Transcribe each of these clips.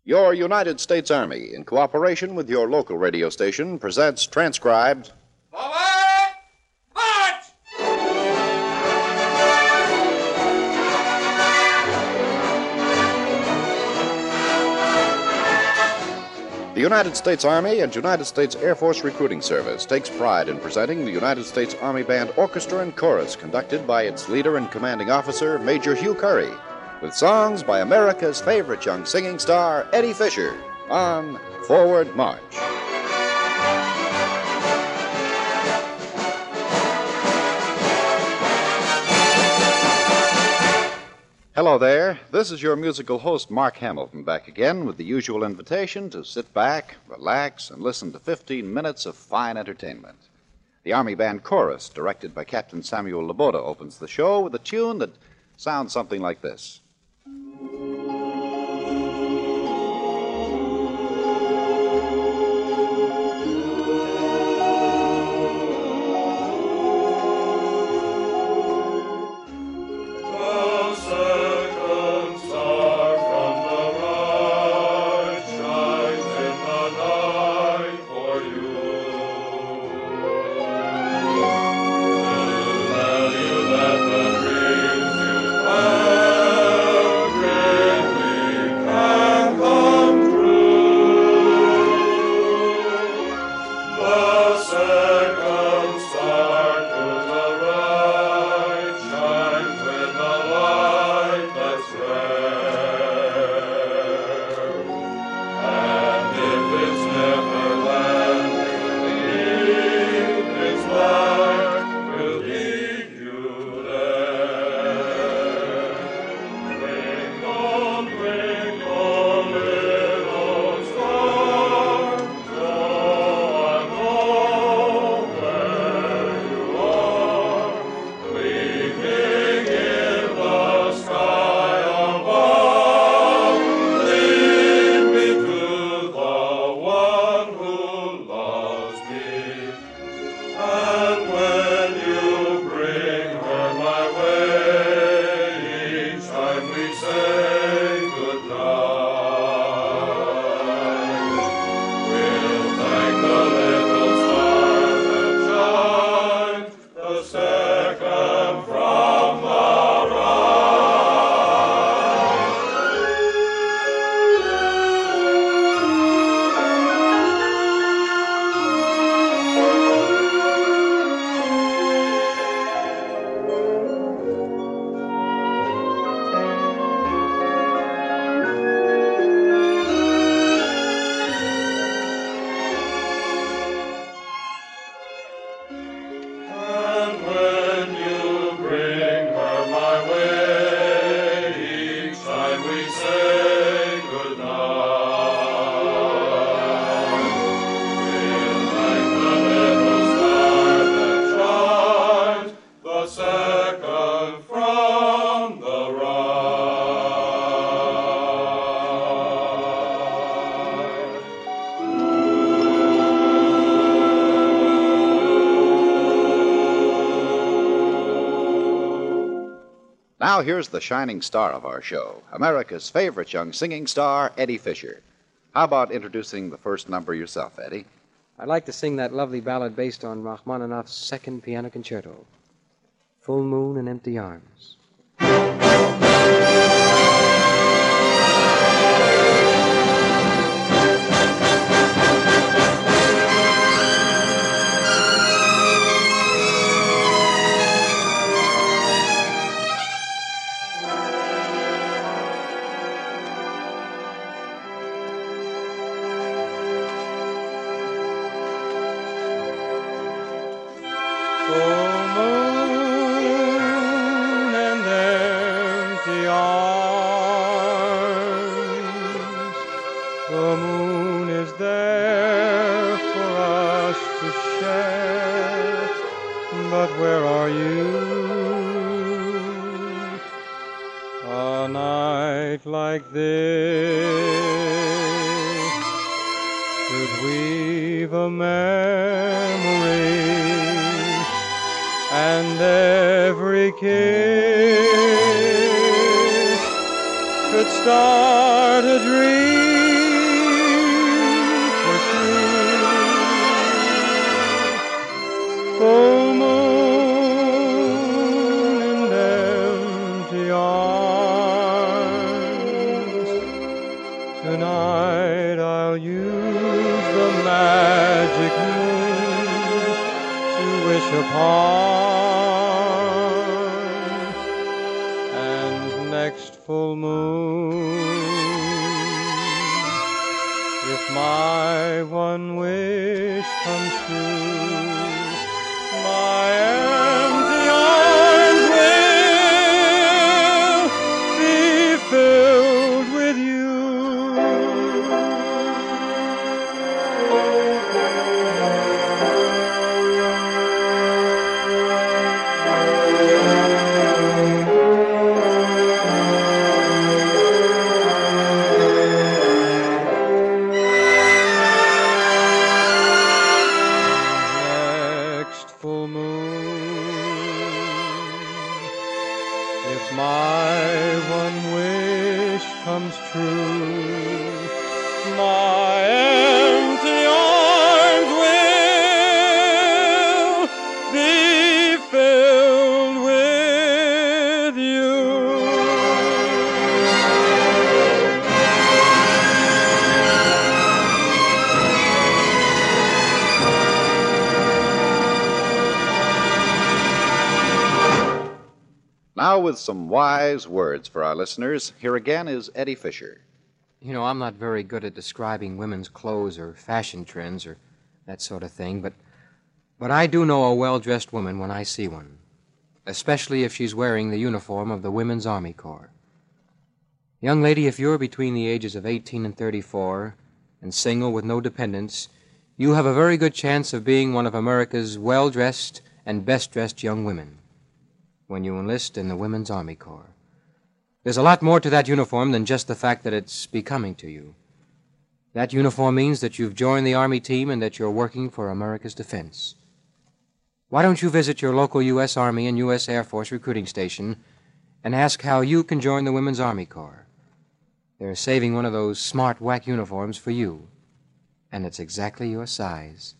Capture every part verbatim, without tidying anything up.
Your United States Army, in cooperation with your local radio station, presents transcribed. Forward! March! The United States Army and United States Air Force Recruiting Service takes pride in presenting the United States Army Band Orchestra and Chorus, conducted by its leader and commanding officer, Major Hugh Curry, with songs by America's favorite young singing star, Eddie Fisher, on Forward March. Hello there. This is your musical host, Mark Hamilton, back again with the usual invitation to sit back, relax, and listen to fifteen minutes of fine entertainment. The Army Band Chorus, directed by Captain Samuel Laboda, opens the show with a tune that sounds something like this. Now here's the shining star of our show, America's favorite young singing star, Eddie Fisher. How about introducing the first number yourself, Eddie? I'd like to sing that lovely ballad based on Rachmaninoff's Second Piano Concerto, Full Moon and Empty Arms. Full moon and empty arms. The moon is there for us to share, but where are you? A night like this could weave a memory, and every kiss could start a dream with you. Full moon and empty arms. Tonight I'll use the magic moon to wish upon. And next full moon, if my one wish comes true, my empty arms will be filled with you. Full moon, if my one wish comes true, my empty arms will be filled with you. Now, with some wise words for our listeners, here again is Eddie Fisher. You know, I'm not very good at describing women's clothes or fashion trends or that sort of thing, but but I do know a well-dressed woman when I see one, especially if she's wearing the uniform of the Women's Army Corps. Young lady, if you're between the ages of eighteen and thirty-four and single with no dependents, you have a very good chance of being one of America's well-dressed and best-dressed young women when you enlist in the Women's Army Corps. There's a lot more to that uniform than just the fact that it's becoming to you. That uniform means that you've joined the Army team and that you're working for America's defense. Why don't you visit your local U S Army and U S Air Force recruiting station and ask how you can join the Women's Army Corps? They're saving one of those smart whack uniforms for you, and it's exactly your size.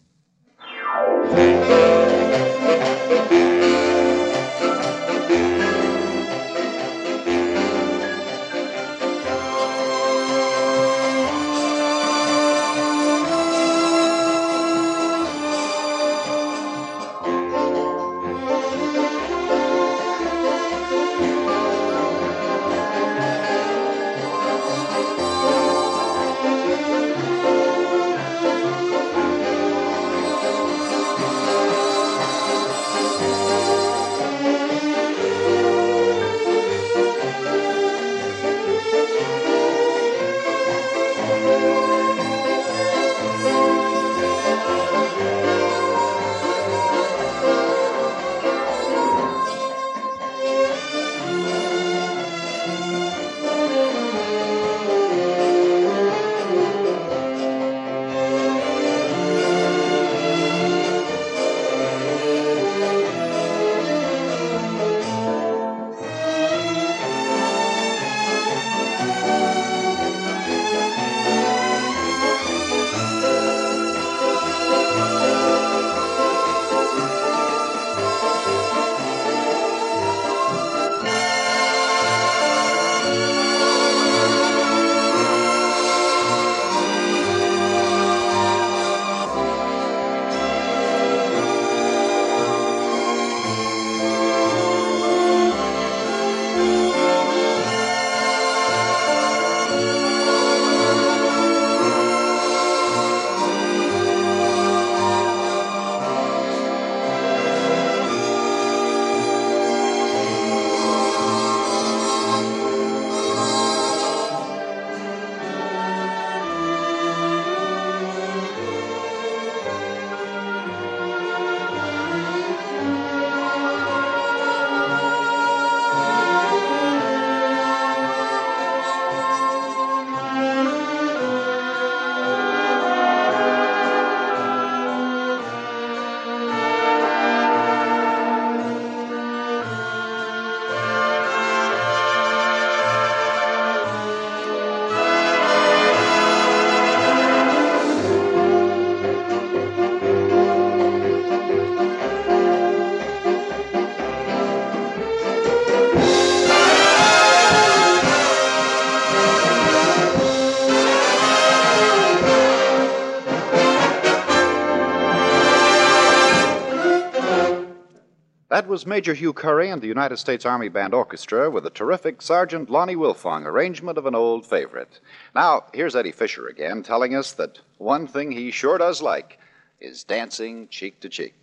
was Major Hugh Curry and the United States Army Band Orchestra with a terrific Sergeant Lonnie Wilfong arrangement of an old favorite. Now, here's Eddie Fisher again telling us that one thing he sure does like is dancing cheek to cheek.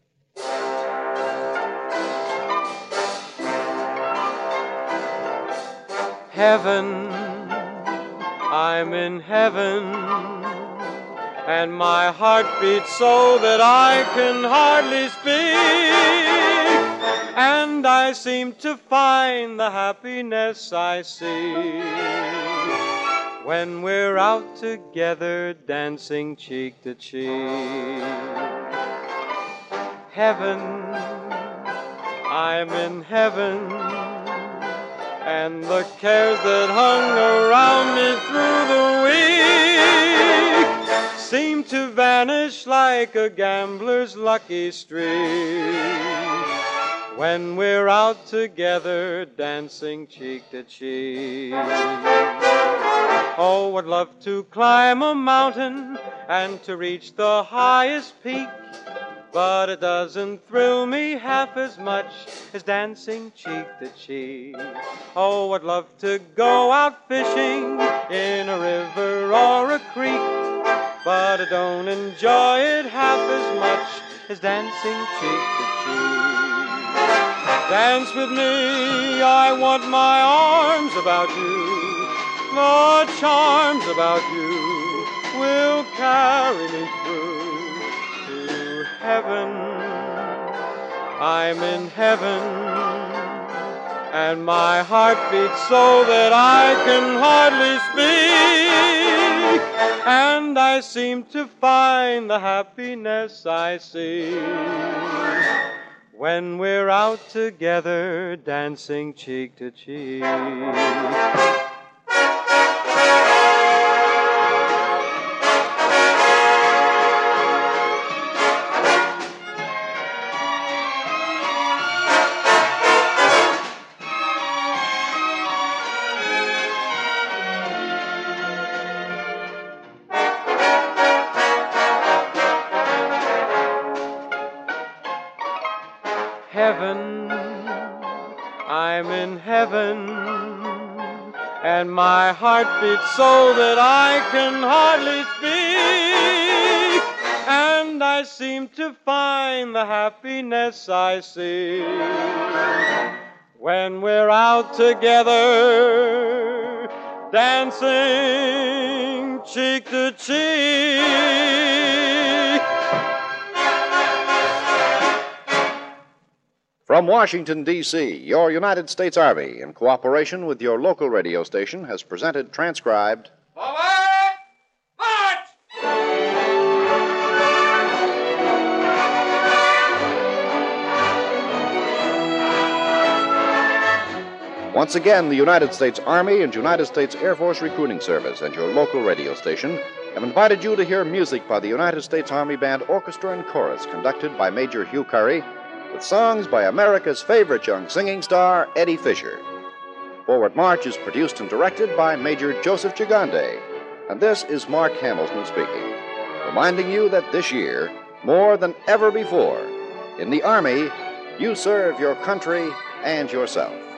Heaven, I'm in heaven, and my heart beats so that I can hardly speak, and I seem to find the happiness I see when we're out together dancing cheek to cheek. Heaven, I'm in heaven, and the cares that hung around me through the week seem to vanish like a gambler's lucky streak when we're out together dancing cheek to cheek. Oh, I'd love to climb a mountain and to reach the highest peak, but it doesn't thrill me half as much as dancing cheek to cheek. Oh, I'd love to go out fishing in a river or a creek, but I don't enjoy it half as much as dancing cheek to cheek. Dance with me, I want my arms about you. The charms about you will carry me through to heaven. I'm in heaven, and my heart beats so that I can hardly speak, and I seem to find the happiness I see when we're out together dancing cheek to cheek. Heaven, I'm in heaven, and my heart beats so that I can hardly speak, and I seem to find the happiness I see when we're out together dancing cheek to cheek. From Washington, D C, your United States Army, in cooperation with your local radio station, has presented transcribed Forward! March! Once again, the United States Army and United States Air Force Recruiting Service and your local radio station have invited you to hear music by the United States Army Band Orchestra and Chorus, conducted by Major Hugh Curry, with songs by America's favorite young singing star, Eddie Fisher. Forward March is produced and directed by Major Joseph Gigande, and this is Mark Hamilton speaking, reminding you that this year, more than ever before, in the Army, you serve your country and yourself.